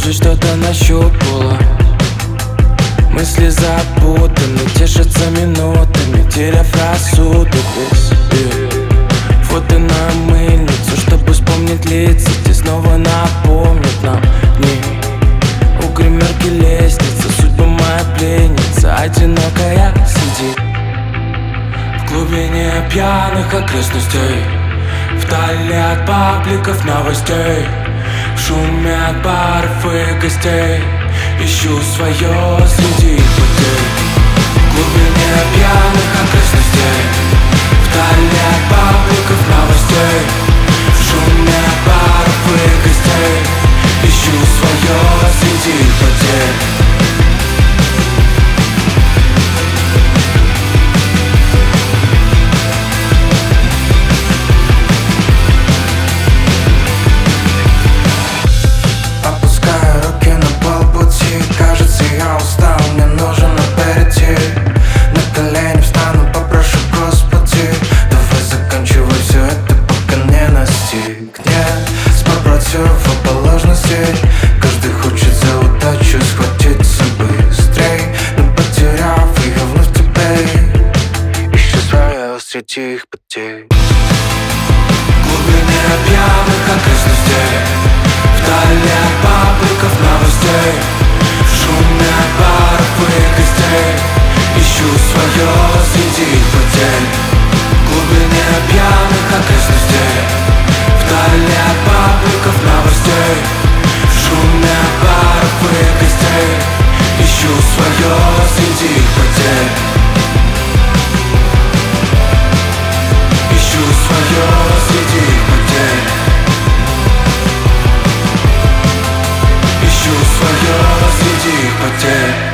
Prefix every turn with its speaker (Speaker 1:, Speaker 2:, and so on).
Speaker 1: жизнь что-то нащупала. Мысли запутаны, тешатся минутами, теряв рассудок весь. Фото на мыльницу, чтобы вспомнить лица, те снова напомнят нам дни. У гримерки лестница, судьба моя пленница, одинокая сидит в глубине пьяных окрестностей, вдали от пабликов новостей, в шуме от баров и гостей. Ищу свое среди потерь, в глубине пьяных окрестностей, вдали от пабликов новостей, в шуме от баров и гостей. Ищу свое среди потерь. Каждый хочет за удачу схватиться быстрей, но потеряв ее вновь теперь ищу свое среди их потерь. В глубине пьяных окрестностей, вдали от пабликов новостей, в шуме от баров и гостей. Ищу свое среди их потерь. В глубине пьяных окрестностей, вдали от пабликов новостей, в шуме от баров и гостей. Ищу свое среди их потерь. Ищу свое среди их потерь. Ищу свое среди их потерь.